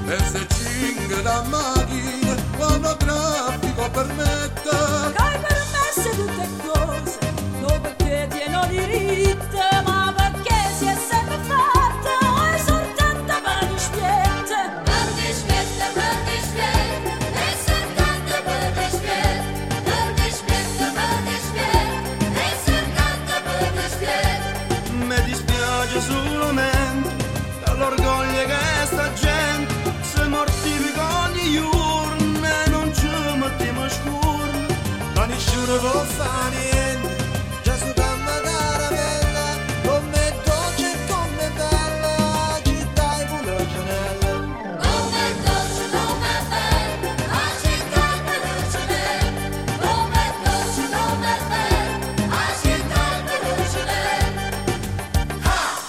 e se cinque da macchina quando il traffico permette. Hai permesso tutte cose, non perché tieno diritto, ma perché si è sempre fatto e soltanto per dispiette. Per dispiette, e soltanto per dispiette. Per dispiette, e soltanto per dispiette. Mi dispiace solamente dall'orgoglio che sta gente si mortifica ogni giorno e non ci mettiamo scuro. Ma nessuno può fare niente, già su camma caramella, come dolce e come bella, la città è pure Gianella. Come dolce, come bella, la città è pure Gianella. Come dolce, come bella, la città è pure Gianella.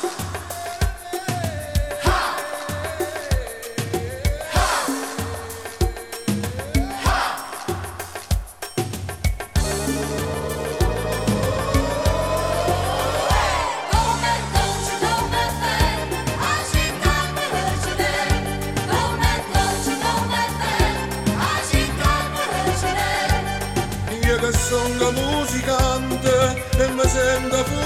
Come dolce, come bella, la città è pure Gianella. Come dolce, come bella, la città è pure Gianella. Io che sono musicante e mi sento